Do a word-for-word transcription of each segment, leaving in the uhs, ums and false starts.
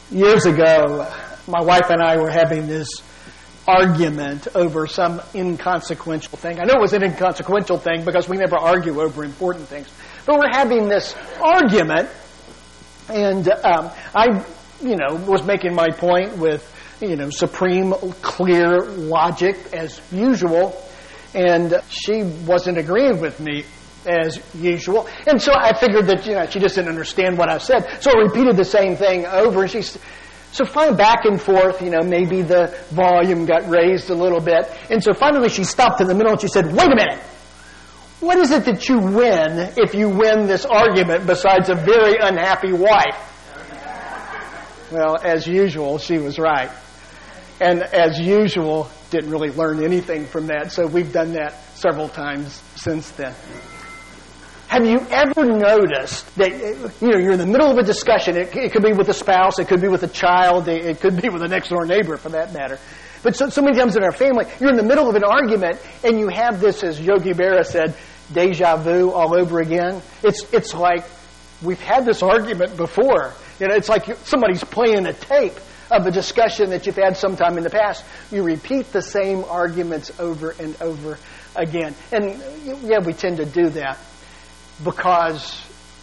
Years ago, my wife and I were having this argument over some inconsequential thing. I know it was an inconsequential thing because we never argue over important things. But we're having this argument, and um, I, you know, was making my point with, you know, supreme, clear logic as usual, and she wasn't agreeing with me as usual. And so I figured that, you know, she just didn't understand what I said. So I repeated the same thing over. And she's, so finally back and forth, you know, maybe the volume got raised a little bit. And so finally she stopped in the middle and she said, wait a minute. What is it that you win if you win this argument besides a very unhappy wife? Well, as usual, she was right. And as usual, didn't really learn anything from that. So we've done that several times since then. Have you ever noticed that, you know, you're in the middle of a discussion? It, it could be with a spouse, it could be with a child, it, it could be with a next door neighbor for that matter. But so, so many times in our family, you're in the middle of an argument and you have this, as Yogi Berra said, deja vu all over again. It's it's like we've had this argument before. You know, it's like somebody's playing a tape of a discussion that you've had sometime in the past. You repeat the same arguments over and over again. And yeah, we tend to do that because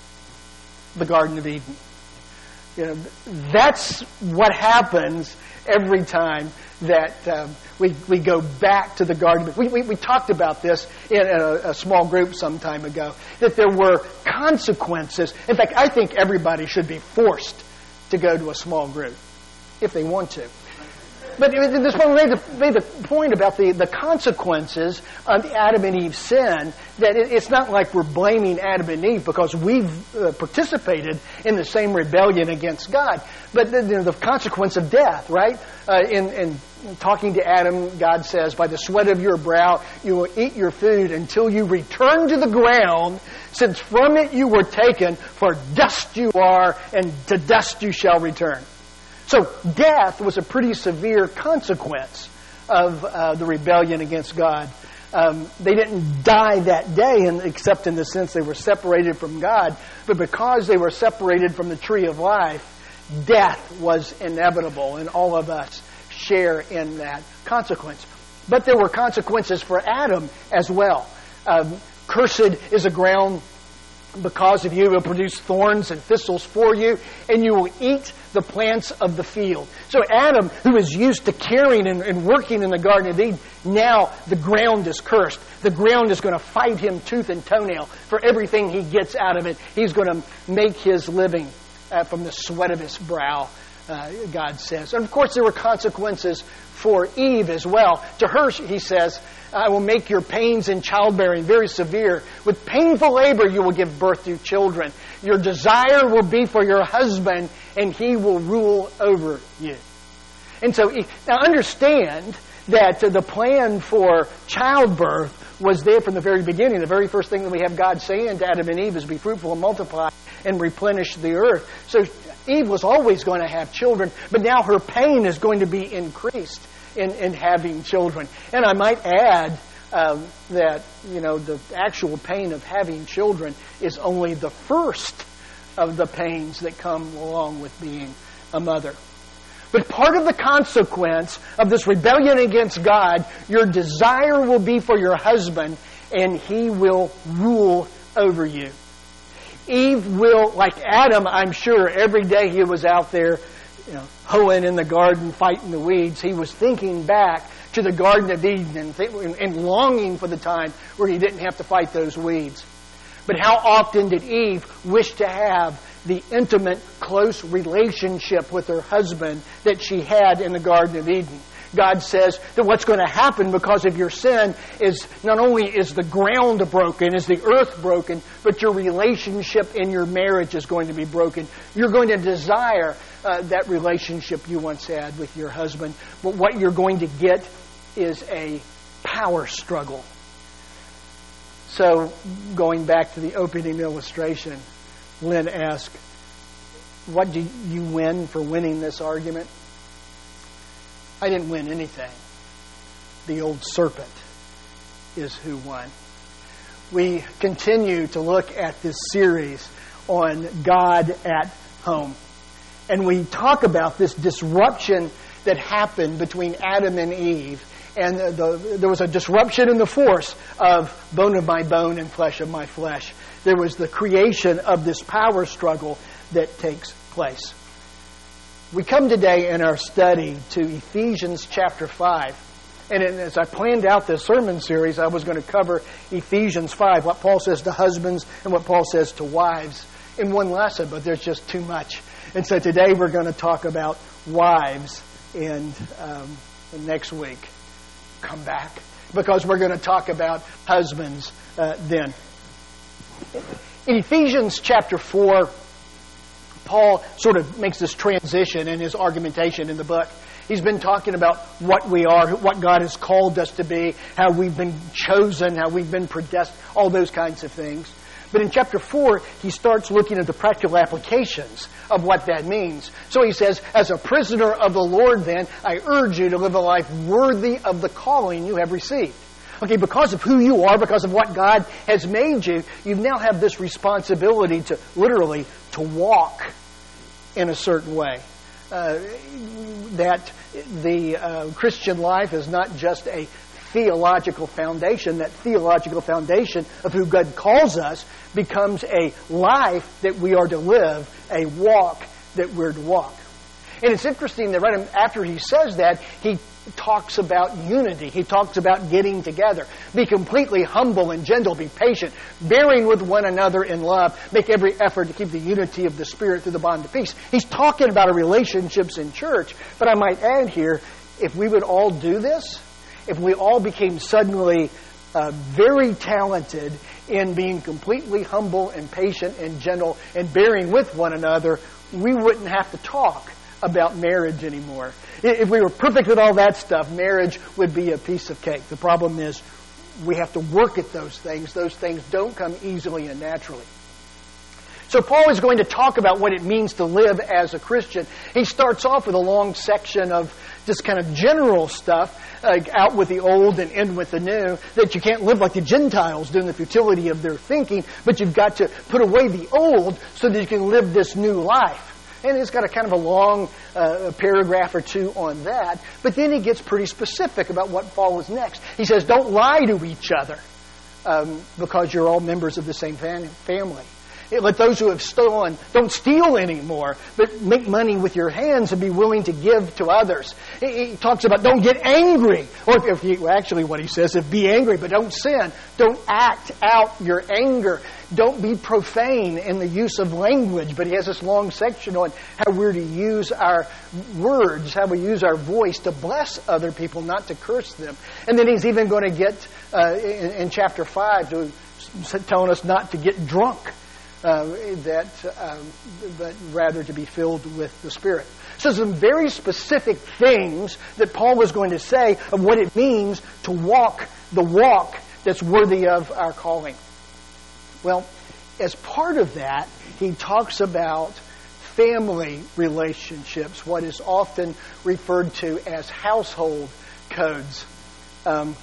the Garden of Eden. You know, that's what happens every time that um, we we go back to the Garden. We, we we talked about this in a, a small group some time ago, that there were consequences. In fact, I think everybody should be forced to go to a small group if they want to. But this one made the, made the point about the, the consequences of the Adam and Eve sin, that it, it's not like we're blaming Adam and Eve because we've uh, participated in the same rebellion against God. But the, you know, the consequence of death, right? Uh, in, in talking to Adam, God says, by the sweat of your brow you will eat your food until you return to the ground, since from it you were taken, for dust you are, and to dust you shall return. So death was a pretty severe consequence of uh, the rebellion against God. Um, they didn't die that day, in, except in the sense they were separated from God. But because they were separated from the tree of life, death was inevitable, and all of us share in that consequence. But there were consequences for Adam as well. Um, Cursed is the ground because of you. It will produce thorns and thistles for you, and you will eat the plants of the field. So Adam, who is used to caring and, and working in the Garden of Eden, now the ground is cursed. The ground is going to fight him tooth and toenail for everything he gets out of it. He's going to make his living uh, from the sweat of his brow, uh, God says. And of course there were consequences for Eve as well. To her, he says, I will make your pains in childbearing very severe. With painful labor you will give birth to children. Your desire will be for your husband, and he will rule over you. And so, now understand that the plan for childbirth was there from the very beginning. The very first thing that we have God saying to Adam and Eve is be fruitful and multiply and replenish the earth. So Eve was always going to have children, but now her pain is going to be increased in, in having children. And I might add um, that, you know, the actual pain of having children is only the first of the pains that come along with being a mother. But part of the consequence of this rebellion against God, your desire will be for your husband, and he will rule over you. Eve will, like Adam, I'm sure, every day he was out there, you know, hoeing in the garden, fighting the weeds, he was thinking back to the Garden of Eden and, th- and longing for the time where he didn't have to fight those weeds. But how often did Eve wish to have the intimate, close relationship with her husband that she had in the Garden of Eden? God says that what's going to happen because of your sin is not only is the ground broken, is the earth broken, but your relationship in your marriage is going to be broken. You're going to desire uh, that relationship you once had with your husband, but what you're going to get is a power struggle. So, going back to the opening illustration, Lynn asked, what do you win for winning this argument? I didn't win anything. The old serpent is who won. We continue to look at this series on God at home. And we talk about this disruption that happened between Adam and Eve. And the, the, there was a disruption in the force of bone of my bone and flesh of my flesh. There was the creation of this power struggle that takes place. We come today in our study to Ephesians chapter five. And as I planned out this sermon series, I was going to cover Ephesians five, what Paul says to husbands and what Paul says to wives in one lesson, but there's just too much. And so today we're going to talk about wives, and um, next week come back, because we're going to talk about husbands uh, then. In Ephesians chapter four, Paul sort of makes this transition in his argumentation in the book. He's been talking about what we are, what God has called us to be, how we've been chosen, how we've been predestined, all those kinds of things. But in chapter four, he starts looking at the practical applications of what that means. So he says, as a prisoner of the Lord then, I urge you to live a life worthy of the calling you have received. Okay, because of who you are, because of what God has made you, you now have this responsibility to literally to walk in a certain way. Uh, that the uh, Christian life is not just a theological foundation. That theological foundation of who God calls us becomes a life that we are to live, a walk that we're to walk. And it's interesting that right after he says that, he talks about unity. He talks about getting together. Be completely humble and gentle. Be patient. Bearing with one another in love. Make every effort to keep the unity of the Spirit through the bond of peace. He's talking about our relationships in church. But I might add here, if we would all do this, if we all became suddenly uh, very talented in being completely humble and patient and gentle and bearing with one another, we wouldn't have to talk about marriage anymore. If we were perfect at all that stuff, marriage would be a piece of cake. The problem is we have to work at those things. Those things don't come easily and naturally. So Paul is going to talk about what it means to live as a Christian. He starts off with a long section of just kind of general stuff, uh, out with the old and in with the new, that you can't live like the Gentiles do in the futility of their thinking, but you've got to put away the old so that you can live this new life. And he's got a kind of a long uh, paragraph or two on that. But then he gets pretty specific about what follows next. He says, don't lie to each other um, because you're all members of the same fam- family. Let those who have stolen, don't steal anymore, but make money with your hands and be willing to give to others. He, he talks about don't get angry. Or if you, actually what he says is be angry, but don't sin. Don't act out your anger. Don't be profane in the use of language. But he has this long section on how we're to use our words, how we use our voice to bless other people, not to curse them. And then he's even going to get uh, in, in chapter five to telling us not to get drunk. Uh, that, um, but rather to be filled with the Spirit. So some very specific things that Paul was going to say of what it means to walk the walk that's worthy of our calling. Well, as part of that, he talks about family relationships, what is often referred to as household codes. Um,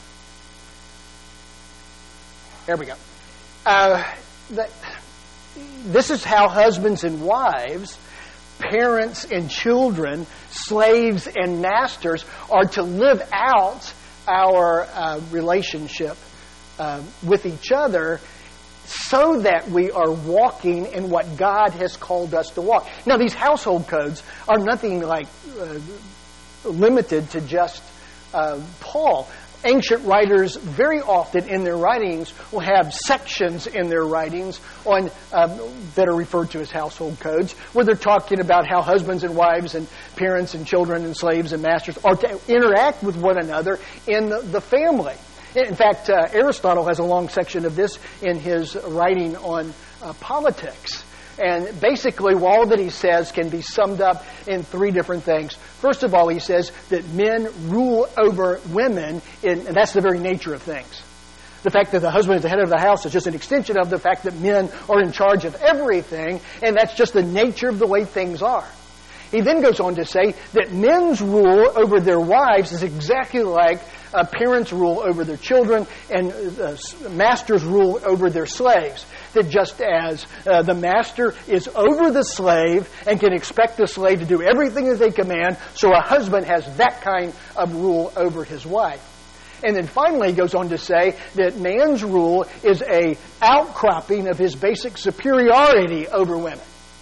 there we go. Uh, that, This is how husbands and wives, parents and children, slaves and masters are to live out our uh, relationship uh, with each other so that we are walking in what God has called us to walk. Now, these household codes are nothing like uh, limited to just uh, Paul. Ancient writers very often in their writings will have sections in their writings on um, that are referred to as household codes, where they're talking about how husbands and wives and parents and children and slaves and masters are to interact with one another in the, the family. In fact, uh, Aristotle has a long section of this in his writing on uh, politics. And basically, all that he says can be summed up in three different things. First of all, he says that men rule over women, in, and that's the very nature of things. The fact that the husband is the head of the house is just an extension of the fact that men are in charge of everything, and that's just the nature of the way things are. He then goes on to say that men's rule over their wives is exactly like uh, parents rule over their children and uh, masters rule over their slaves. That just as uh, the master is over the slave and can expect the slave to do everything that they command, so a husband has that kind of rule over his wife. And then finally he goes on to say that man's rule is a outcropping of his basic superiority over women.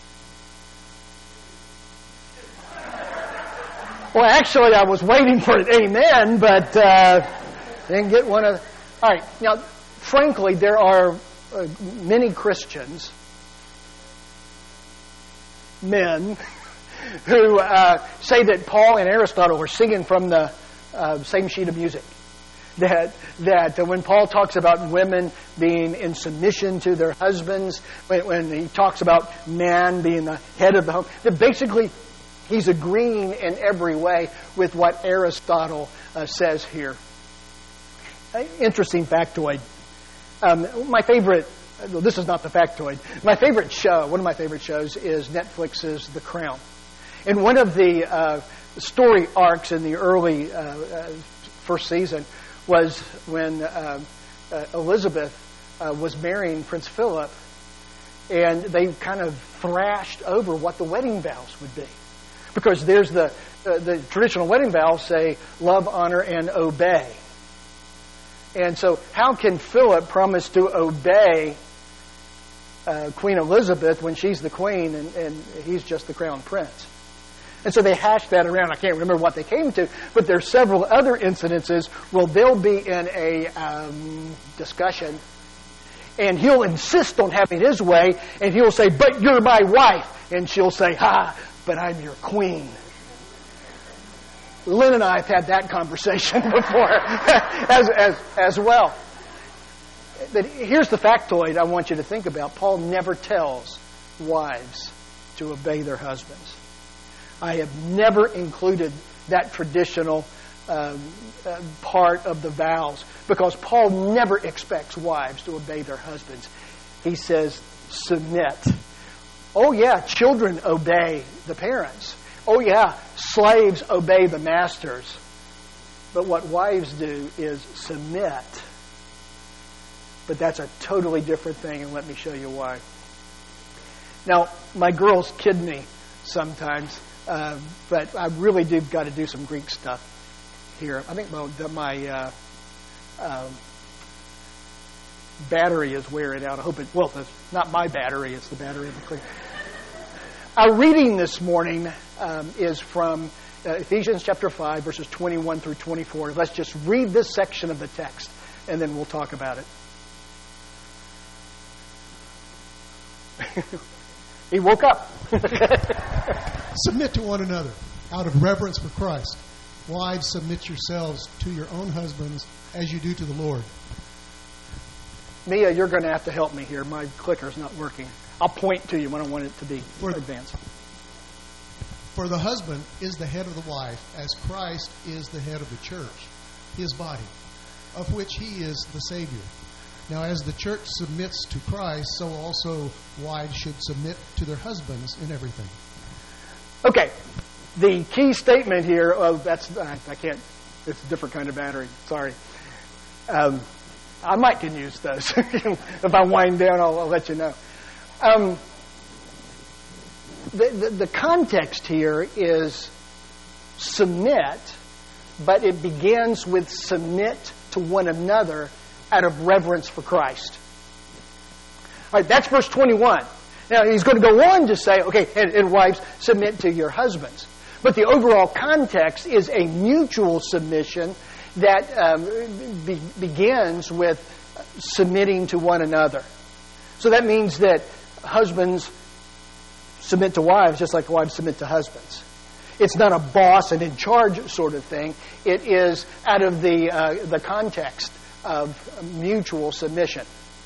Well, actually, I was waiting for an amen, but uh, didn't get one of... All right. Now, frankly, there are uh, many Christians, men, who uh, say that Paul and Aristotle were singing from the uh, same sheet of music. That that uh, when Paul talks about women being in submission to their husbands, when, when he talks about man being the head of the home, that basically he's agreeing in every way with what Aristotle uh, says here. Uh, interesting factoid. Um, my favorite, well, this is not the factoid, my favorite show, one of my favorite shows is Netflix's The Crown. And one of the uh, story arcs in the early uh, uh, first season was when uh, uh, Elizabeth uh, was marrying Prince Philip, and they kind of thrashed over what the wedding vows would be. Because there's the uh, the traditional wedding vows say love, honor, and obey. And so how can Philip promise to obey uh, Queen Elizabeth when she's the queen and, and he's just the crown prince? And so they hashed that around. I can't remember what they came to, but there's several other incidences where they'll be in a um, discussion, and he'll insist on having his way, and he'll say, but you're my wife. And she'll say, ha, but I'm your queen. Lynn and I have had that conversation before as, as, as well. But here's the factoid I want you to think about. Paul never tells wives to obey their husbands. I have never included that traditional um, uh, part of the vows because Paul never expects wives to obey their husbands. He says, submit. Oh yeah, children obey the parents. Oh yeah, slaves obey the masters. But what wives do is submit. But that's a totally different thing, and let me show you why. Now, my girls kid me sometimes, uh, but I really do got to do some Greek stuff here. I think my, my uh, uh, battery is wearing out. I hope it, well, it's not my battery, it's the battery of the clear. Our reading this morning um, is from uh, Ephesians chapter five, verses twenty-one through twenty-four. Let's just read this section of the text, and then we'll talk about it. He woke up. Submit to one another out of reverence for Christ. Wives, submit yourselves to your own husbands as you do to the Lord. Mia, you're going to have to help me here. My clicker's not working. I'll point to you when I want it to be for, advanced. For the husband is the head of the wife, as Christ is the head of the church, his body, of which he is the Savior. Now, as the church submits to Christ, so also wives should submit to their husbands in everything. Okay. The key statement here, oh, that's, I, I can't, it's a different kind of battery. Sorry. Um, I might can use those. If I wind down, I'll, I'll let you know. Um, the, the, the context here is submit, but it begins with submit to one another out of reverence for Christ. All right, that's verse twenty-one. Now, he's going to go on to say, okay, and, and wives, submit to your husbands. But the overall context is a mutual submission that um, be, begins with submitting to one another. So that means that husbands submit to wives just like wives submit to husbands. It's not a boss and in charge sort of thing. It is out of the uh, the context of mutual submission.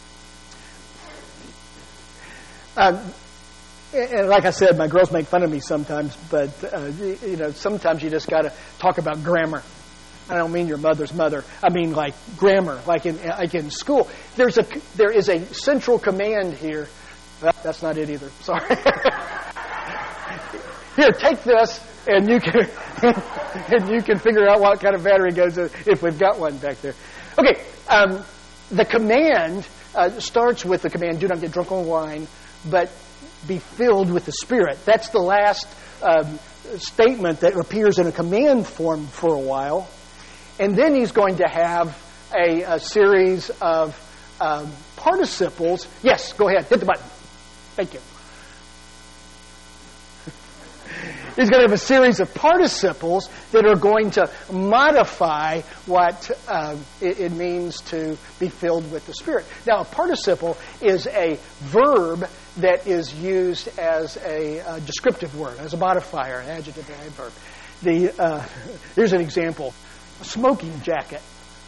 Um, and like I said, my girls make fun of me sometimes, but uh, you know, sometimes you just got to talk about grammar. I don't mean your mother's mother. I mean like grammar, like in like in school. There's a there is a central command here. Well, that's not it either. Sorry. Here, take this. and you can and you can figure out what kind of battery goes in, if we've got one back there. Okay, um, the command uh, starts with the command, do not get drunk on wine, but be filled with the Spirit. That's the last um, statement that appears in a command form for a while. And then he's going to have a, a series of um, participles. Yes, go ahead, hit the button. Thank you. He's going to have a series of participles that are going to modify what uh, it, it means to be filled with the Spirit. Now, a participle is a verb that is used as a, a descriptive word, as a modifier, an adjective, an adverb. The, uh, here's an example. A smoking jacket.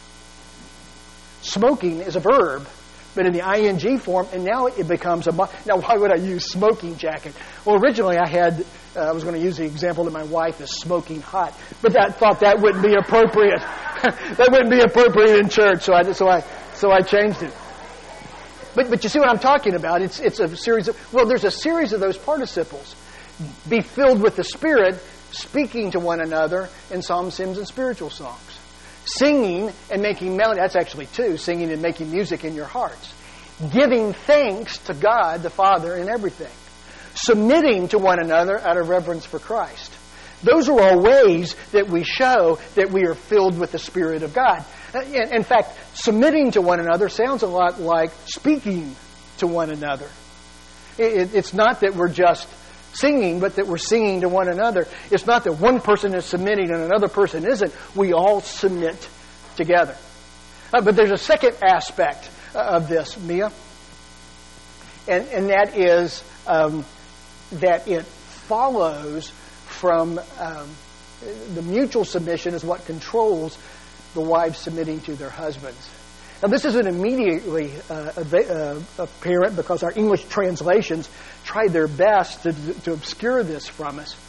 Smoking is a verb, but in the ing form, and now it becomes a... Mo- now, why would I use smoking jacket? Well, originally I had... Uh, I was going to use the example that my wife is smoking hot, but I thought that wouldn't be appropriate. That wouldn't be appropriate in church, so I so I so I changed it. But but you see what I'm talking about? It's it's a series of well, there's a series of those participles. Be filled with the Spirit, speaking to one another in psalms, hymns, and spiritual songs, singing and making melody. That's actually two: singing and making music in your hearts, giving thanks to God the Father in everything. Submitting to one another out of reverence for Christ. Those are all ways that we show that we are filled with the Spirit of God. In fact, submitting to one another sounds a lot like speaking to one another. It's not that we're just singing, but that we're singing to one another. It's not that one person is submitting and another person isn't. We all submit together. But there's a second aspect of this, Mia, and, and that is... Um, that it follows from um, the mutual submission is what controls the wives submitting to their husbands. Now, this isn't immediately uh, uh, apparent because our English translations tried their best to, to obscure this from us.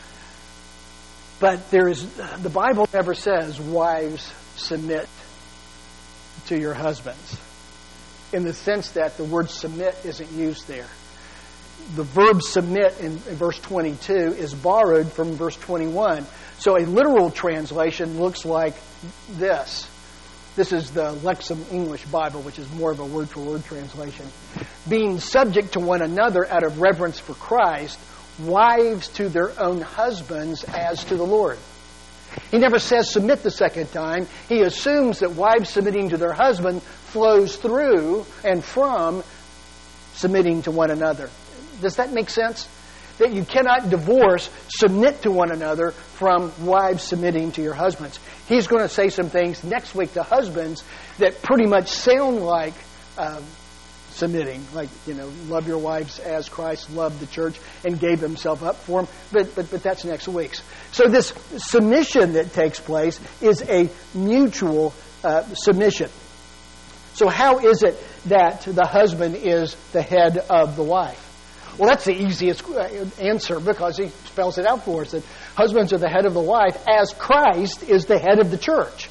But there is the Bible never says, wives, submit to your husbands, in the sense that the word submit isn't used there. The verb submit in verse twenty-two is borrowed from verse twenty-one. So a literal translation looks like this. This is the Lexham English Bible, which is more of a word-for-word translation. Being subject to one another out of reverence for Christ, wives to their own husbands as to the Lord. He never says submit the second time. He assumes that wives submitting to their husband flows through and from submitting to one another. Does that make sense? That you cannot divorce, submit to one another from wives submitting to your husbands. He's going to say some things next week to husbands that pretty much sound like um, submitting. Like, you know, love your wives as Christ loved the church and gave himself up for them. But, but, but that's next week's. So this submission that takes place is a mutual uh, submission. So how is it that the husband is the head of the wife? Well, that's the easiest answer because he spells it out for us, that husbands are the head of the wife as Christ is the head of the church.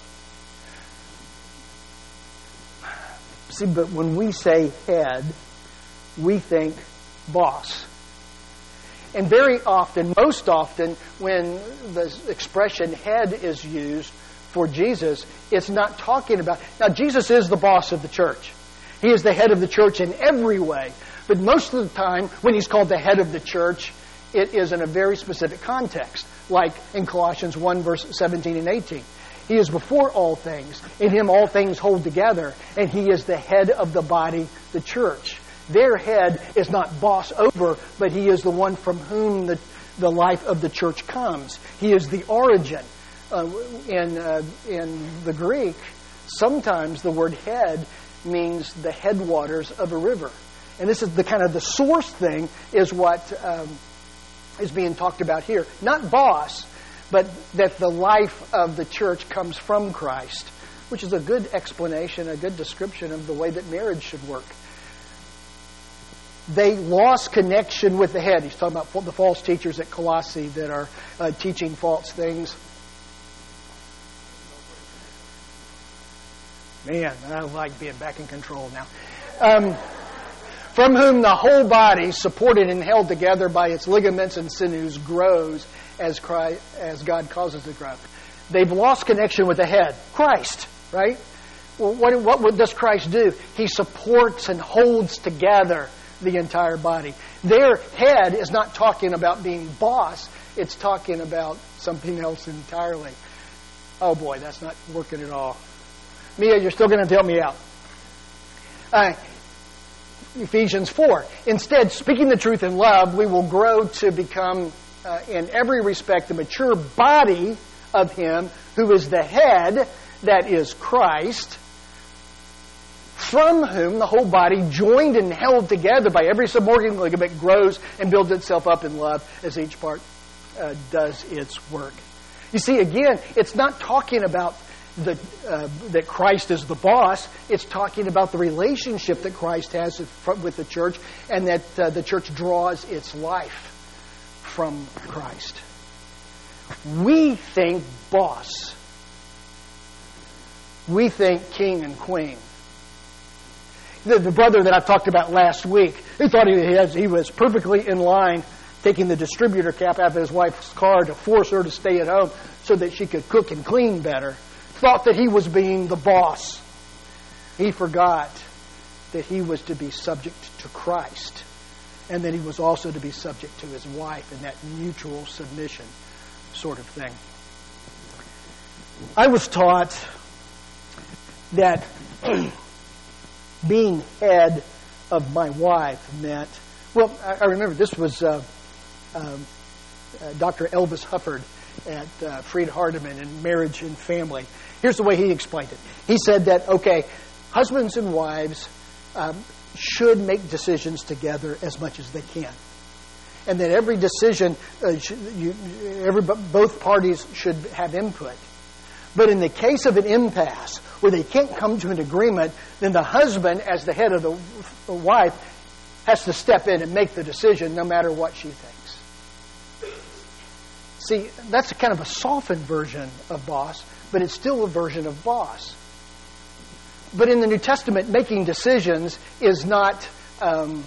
See, but when we say head, we think boss. And very often, most often, when the expression head is used for Jesus, it's not talking about... Now, Jesus is the boss of the church. He is the head of the church in every way. But most of the time, when he's called the head of the church, it is in a very specific context, like in Colossians one, verse seventeen and eighteen. He is before all things. In him all things hold together, and he is the head of the body, the church. Their head is not boss over, but he is the one from whom the, the life of the church comes. He is the origin. Uh, in, uh, in the Greek, sometimes the word head means the headwaters of a river. And this is the kind of the source thing is what um, is being talked about here. Not boss, but that the life of the church comes from Christ, which is a good explanation, a good description of the way that marriage should work. They lost connection with the head. He's talking about the false teachers at Colossae that are uh, teaching false things. Man, I like being back in control now. Um, from whom the whole body, supported and held together by its ligaments and sinews, grows as Christ, as God causes it to grow. They've lost connection with the head, Christ, right? Well, what, what does Christ do? He supports and holds together the entire body. Their head is not talking about being boss. It's talking about something else entirely. Oh boy, that's not working at all. Mia, you're still going to help me out. Uh, Ephesians four. Instead, speaking the truth in love, we will grow to become, uh, in every respect, the mature body of Him who is the head, that is Christ, from whom the whole body, joined and held together by every suborgan ligament, grows and builds itself up in love as each part uh, does its work. You see, again, it's not talking about the, uh, that Christ is the boss. It's talking about the relationship that Christ has with the church, and that uh, the church draws its life from Christ. We think boss. We think king and queen. The, the brother that I talked about last week, who thought he, has, he was perfectly in line taking the distributor cap out of his wife's car to force her to stay at home so that she could cook and clean better, thought that he was being the boss. He forgot that he was to be subject to Christ, and that he was also to be subject to his wife in that mutual submission sort of thing. I was taught that being head of my wife meant, well, I, I remember this was uh, um, uh, Doctor Elvis Hufford at uh, Fried Hardeman in Marriage and Family. Here's the way he explained it. He said that, okay, husbands and wives um, should make decisions together as much as they can. And that every decision, uh, should, you, every, both parties should have input. But in the case of an impasse, where they can't come to an agreement, then the husband, as the head of the, the wife, has to step in and make the decision no matter what she thinks. See, that's a kind of a softened version of boss, but it's still a version of boss. But in the New Testament, making decisions is not um,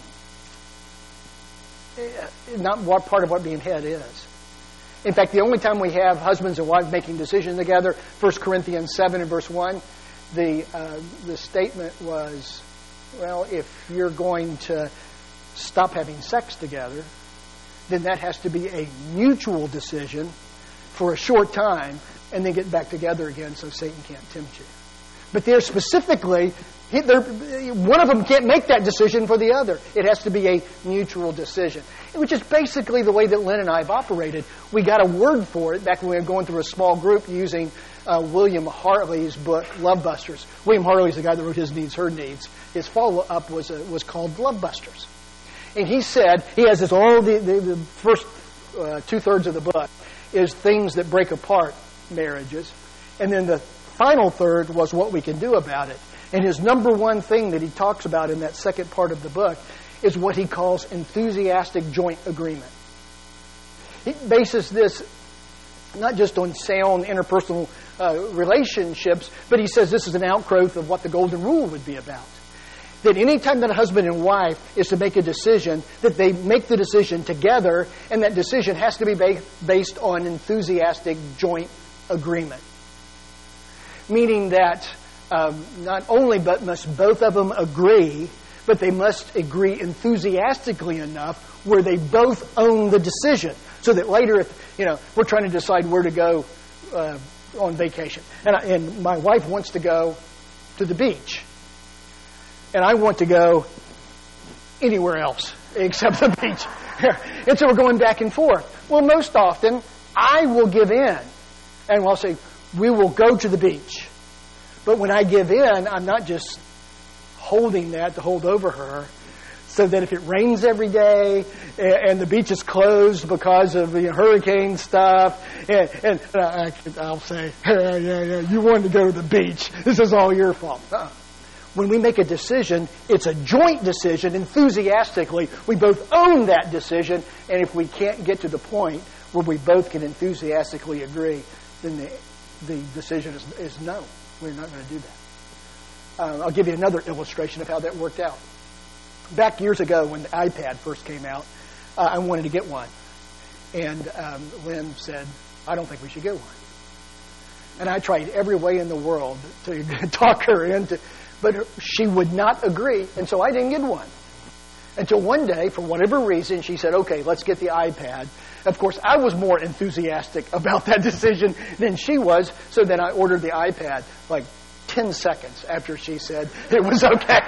not what part of what being head is. In fact, the only time we have husbands and wives making decisions together, First Corinthians seven and verse one, the uh, the statement was, well, if you're going to stop having sex together, then that has to be a mutual decision for a short time and then get back together again so Satan can't tempt you. But there specifically, one of them can't make that decision for the other. It has to be a mutual decision, which is basically the way that Lynn and I have operated. We got a word for it back when we were going through a small group using uh, William Harley's book, Love Busters. William Harley's the guy that wrote His Needs, Her Needs. His follow-up was uh, was called Love Busters. And he said, he has this, all the, the, the first uh, two-thirds of the book is things that break apart marriages. And then the final third was what we can do about it. And his number one thing that he talks about in that second part of the book is what he calls enthusiastic joint agreement. He bases this not just on sound interpersonal uh, relationships, but he says this is an outgrowth of what the Golden Rule would be about. That any time that a husband and wife is to make a decision, that they make the decision together, and that decision has to be ba- based on enthusiastic joint agreement. Meaning that um, not only but must both of them agree, but they must agree enthusiastically enough where they both own the decision. So that later, if you know, we're trying to decide where to go uh, on vacation. And, I, and my wife wants to go to the beach. And I want to go anywhere else except the beach. And so we're going back and forth. Well, most often, I will give in. And I'll say, we will go to the beach. But when I give in, I'm not just holding that to hold over her, so that if it rains every day and the beach is closed because of the hurricane stuff, and, and I, I'll say, yeah, yeah, yeah, you wanted to go to the beach. This is all your fault. Uh-uh. When we make a decision, it's a joint decision, enthusiastically. We both own that decision, and if we can't get to the point where we both can enthusiastically agree, then the, the decision is, is no. We're not going to do that. Uh, I'll give you another illustration of how that worked out. Back years ago when the iPad first came out, uh, I wanted to get one. And um, Lynn said, I don't think we should get one. And I tried every way in the world to talk her into, but she would not agree, and so I didn't get one. Until one day, for whatever reason, she said, okay, let's get the iPad. Of course, I was more enthusiastic about that decision than she was, so then I ordered the iPad like ten seconds after she said it was okay.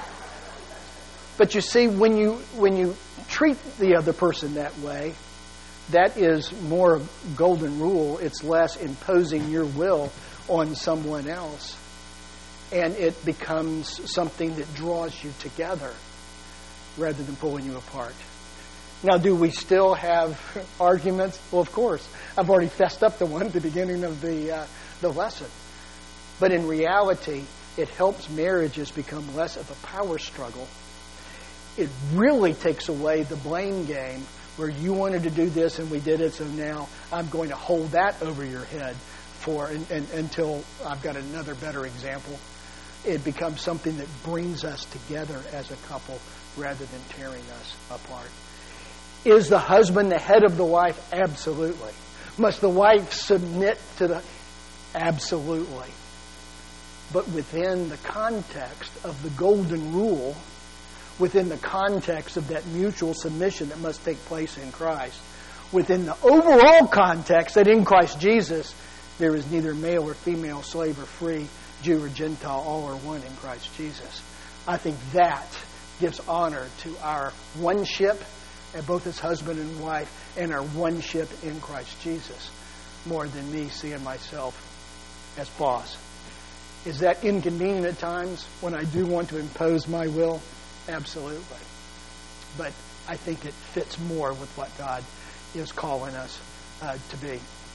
But you see, when you when you treat the other person that way, that is more golden rule. It's less imposing your will on someone else. And it becomes something that draws you together rather than pulling you apart. Now, do we still have arguments? Well, of course. I've already fessed up the one at the beginning of the uh, the lesson. But in reality, it helps marriages become less of a power struggle. It really takes away the blame game where you wanted to do this and we did it, so now I'm going to hold that over your head for and, and, until I've got another better example. It becomes something that brings us together as a couple rather than tearing us apart. Is the husband the head of the wife? Absolutely. Must the wife submit to the... Absolutely. But within the context of the golden rule, within the context of that mutual submission that must take place in Christ, within the overall context that in Christ Jesus, there is neither male or female, slave or free, Jew or Gentile, all are one in Christ Jesus. I think that gives honor to our one-ship, and both as husband and wife, and our one-ship in Christ Jesus, more than me seeing myself as boss. Is that inconvenient at times when I do want to impose my will? Absolutely. But I think it fits more with what God is calling us uh, to be.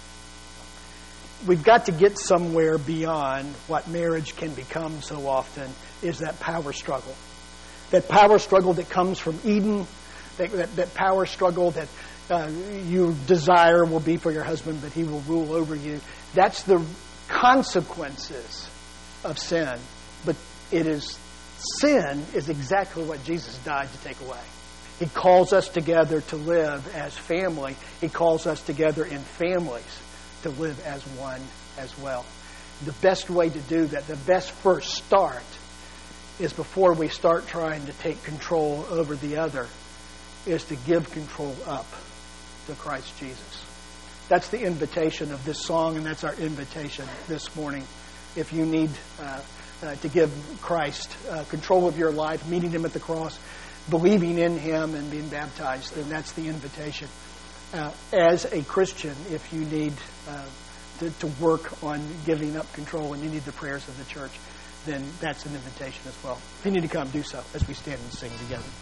We've got to get somewhere beyond what marriage can become so often, is that power struggle. That power struggle that comes from Eden, that, that, that power struggle that uh, you desire will be for your husband, but he will rule over you. That's the consequences of sin. But it is sin is exactly what Jesus died to take away. He calls us together to live as family. He calls us together in families to live as one as well. The best way to do that, the best first start, is before we start trying to take control over the other, is to give control up to Christ Jesus. That's the invitation of this song, and that's our invitation this morning. If you need uh, uh, to give Christ uh, control of your life, meeting Him at the cross, believing in Him and being baptized, then that's the invitation. Uh, as a Christian, if you need uh, to, to work on giving up control and you need the prayers of the church, then that's an invitation as well. If you need to come, do so as we stand and sing together.